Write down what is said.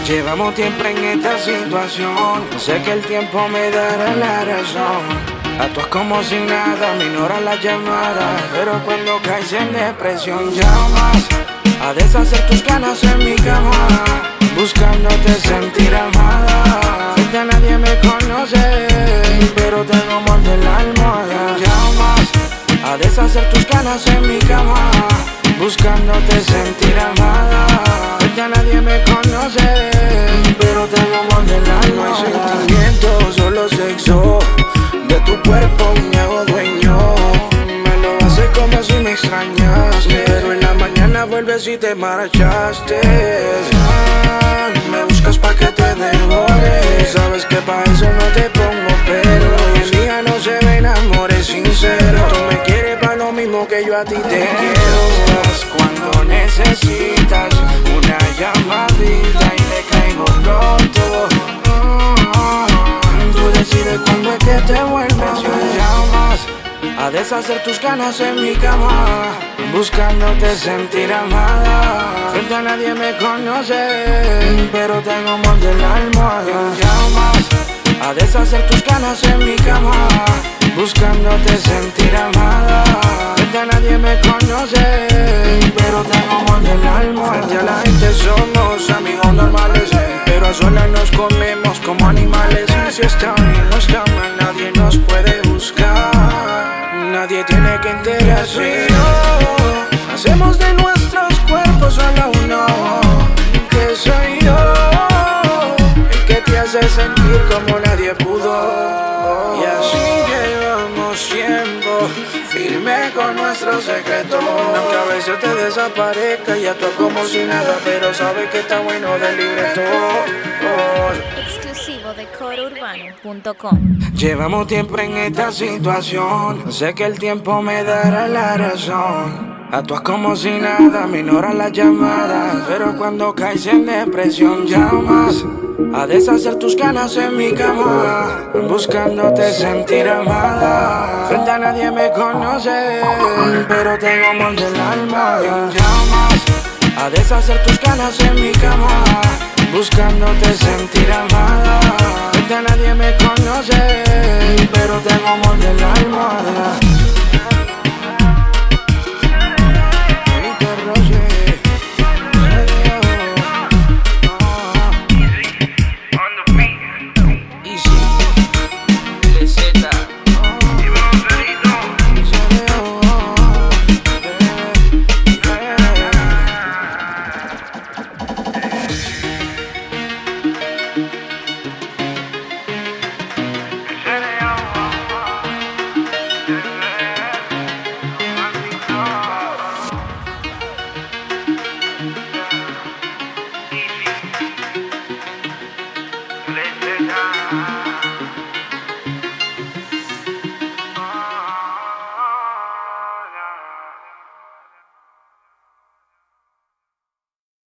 Llevamos tiempo en esta situación. Sé que el tiempo me dará la razón. Actúas como si nada, me ignoras las llamadas. Pero cuando caes en depresión llamas a deshacer tus ganas en mi cama, buscándote sentir amada. Frente a nadie me conoce, pero tengo amor de la almohada. Llamas a deshacer tus ganas en mi cama, buscándote sentir amada. Frente a nadie me conoce, pero tengo amor de la almohada. No hay sentimientos, solo sexo. De tu cuerpo me hago dueño. Me lo haces como si me extrañaste, pero en la mañana vuelves y te marchaste. Me buscas pa' que te devore. Sabes que pa' eso no te pongo pero. Hoy en día no se ven amores sinceros. Tú me quieres pa' lo mismo que yo a ti te quiero. Estás cuando necesitas una llamadita y le caigo pronto. Tú decides cuándo es que te vuelves. Llamas a deshacer tus ganas en mi cama, buscándote sentir amada. Frente a nadie me conoce, pero tengo amor de la almohada. Llamas a deshacer tus ganas en mi cama, buscándote sentir amada. Frente a nadie me conoce, pero tengo amor de la almohada. Frente a la gente somos amigos normales, pero a solas nos comemos como animales. Si está bien, no está mal, nadie nos puede buscar. Nadie tiene que enterarse. Hacemos de nuestros cuerpos solo uno, que soy yo, el que te hace sentir como nadie pudo. Y así llevamos tiempo, firme con nuestro secreto. Aunque a veces te desaparezca y actúas como si nada, pero sabes que está bueno del libreto. Exclusivo de corourbano.com. Llevamos tiempo en esta situación. Sé que el tiempo me dará la razón. Actúas como si nada, me ignoras las llamadas. Pero cuando caes en depresión llamas a deshacer tus ganas en mi cama, buscándote sentir amada. Frente a nadie me conoce, pero tengo amor del alma. Llamas a deshacer tus ganas en mi cama, buscándote sentir amada. Frente a nadie me conoce, pero tengo amor del alma.